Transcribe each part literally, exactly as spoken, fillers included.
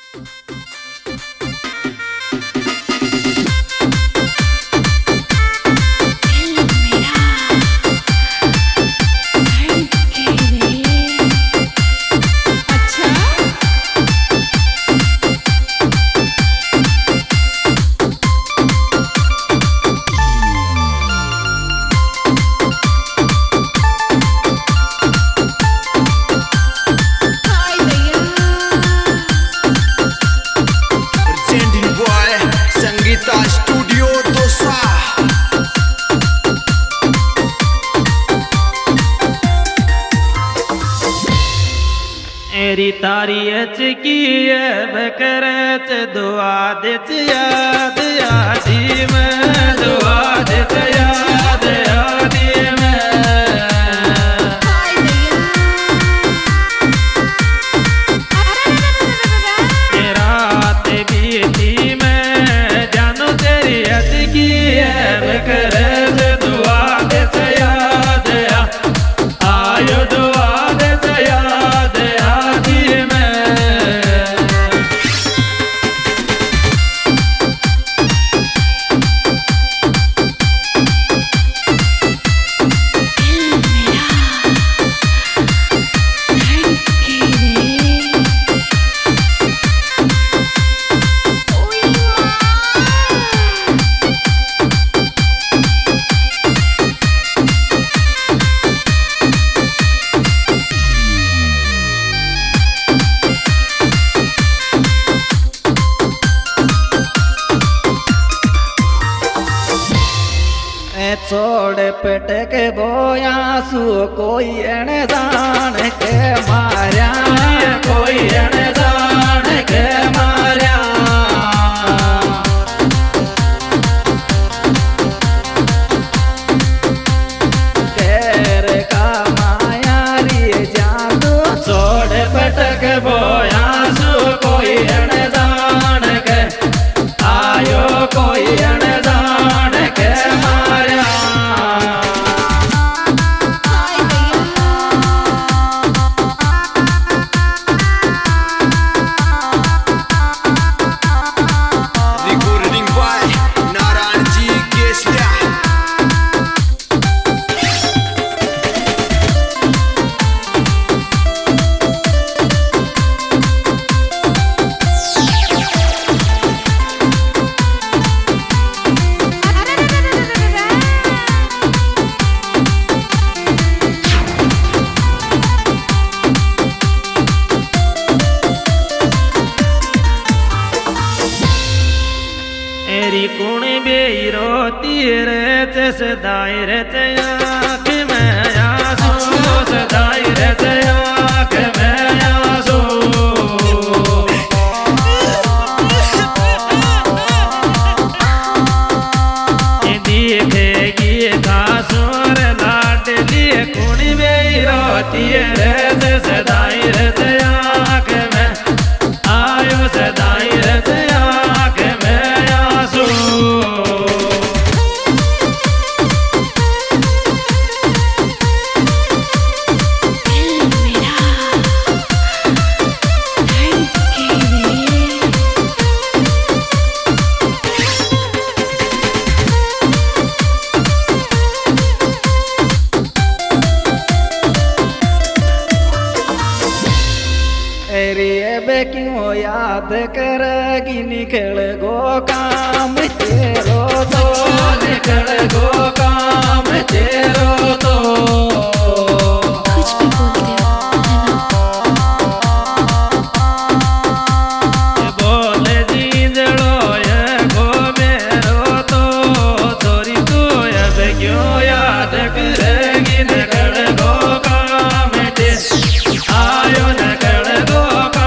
मेरी तारी अच की बकरत दुआ देच याद यादी में दुआ देच याद यादी में रात बीती में जानू तेरी अच की बकरत दुआ देच याद आयो दुआ देच याद छोड़ पटक बोयासु कोई अण जान के मार्या कोई अण जान के मार्या केर का माया री जादू छोड़ पटक बोयासु कोई अण जान के आयो कोई अण जान के मार्या कुण बेरो तीर सदाई आँख में आंसू सदाई आँख में आंसू देखेगी घासुर लाडली कुण बेरो तीर सदाई आँख में आयो सदाई आँख में क्यों याद करेगी निकल गो काम तेरो तो निकल गो काम तेरो तो कुछ भी बोलते हो बोल जीजड़ो ये गो मेरो तो थोड़ी तू अब क्यों याद करेगी निकल गो काम तेरो आयो निकल गो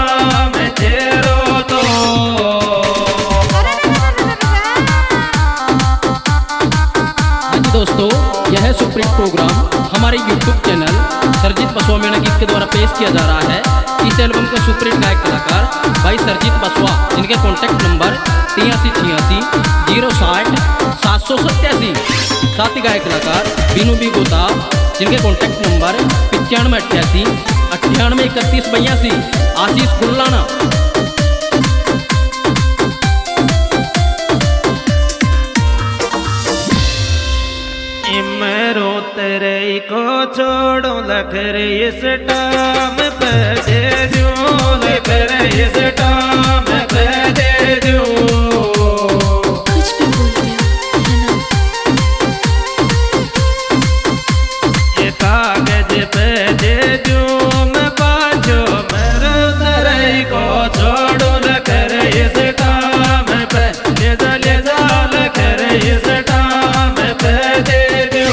दोस्तों, यह सुप्रीम प्रोग्राम हमारे यूट्यूब चैनल सरजीत बसवा मेणा गीत के द्वारा पेश किया जा रहा है। इस एल्बम के सुप्रीम गायक कलाकार भाई सरजीत बसवा, जिनके कॉन्टैक्ट नंबर तिरासी छियासी जीरो साठ सात सौ सत्तासी। साथ ही गायक कलाकार बीनू बी गोता, जिनके कॉन्टैक्ट नंबर पिचानवे अट्ठासी अट्ठानवे इकतीस बयासी। आशीष गुल्लाना। फिर इस टाइम पे दे दूं, फिर इस टाइम पे दे दूं। कुछ भी बोलते हो है ना। ये कागज पे दे दूं मैं बाजो मेरे तरह को छोड़ू न कर इस टाइम पे ले जा ले जा ल कर इस टाइम पे दे दूं।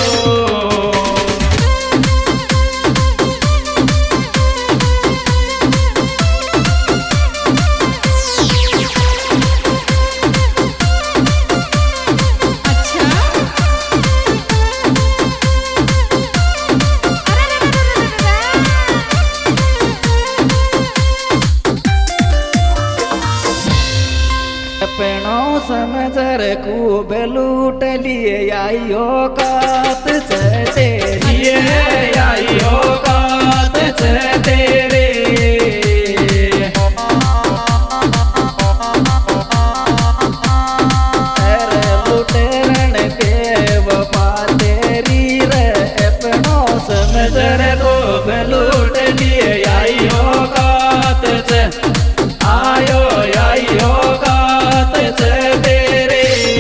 पेणों समझर खूब लूट लिए आइयो कात से तेरी आइयो कात से तेरे तेरे लुटेरन के वफा तेरी रे पेणों समझर खूब लूट लिए आइयो कात से आयो आइयो कात से तेरे।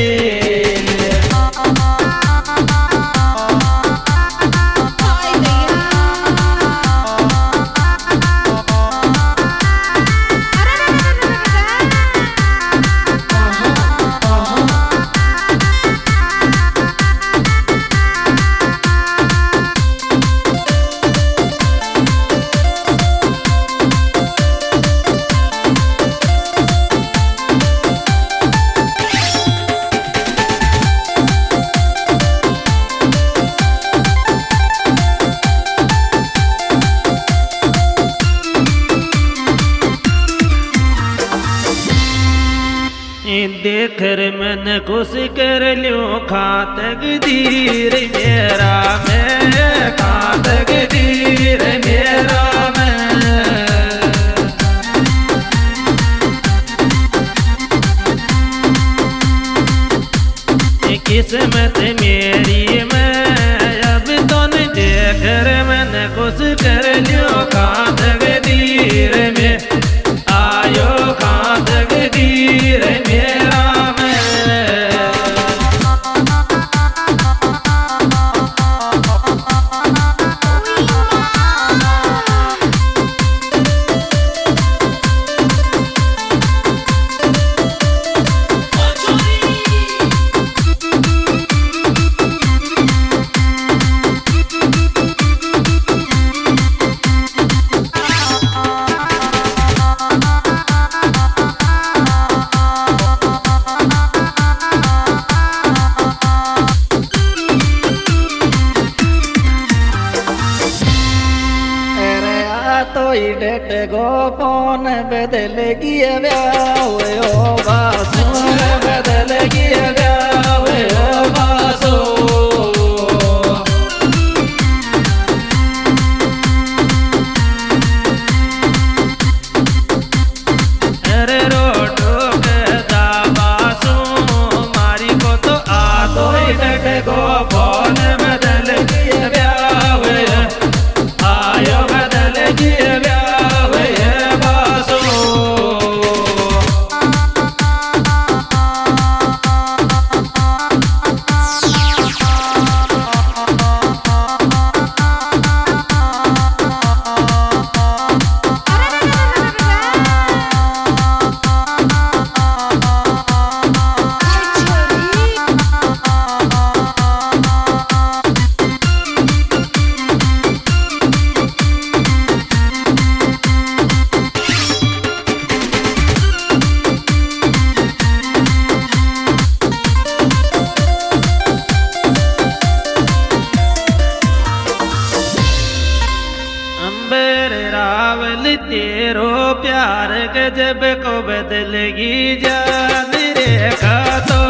देख रे मैंने खुश कर लियो खातक दीर मेरा मैं खातक दीर मेरा मैं किस्मत मेरी मैं अब तो नहीं देख रे मैंने खुश कर लियो खातक दीर में आयो खातक दीर मेरा मैं। तो डेट गो फोन बदल गिया व्याव ओ बासो बदल गिया व्याव ओ बासो। अरे रोटो के दाबासो मारी को तो आ तो डेट गो फोन बदल गिया व्याव आयो बदल गिया व्याव बासो। तेरो प्यार गजब को बदलेगी जान रेखा तो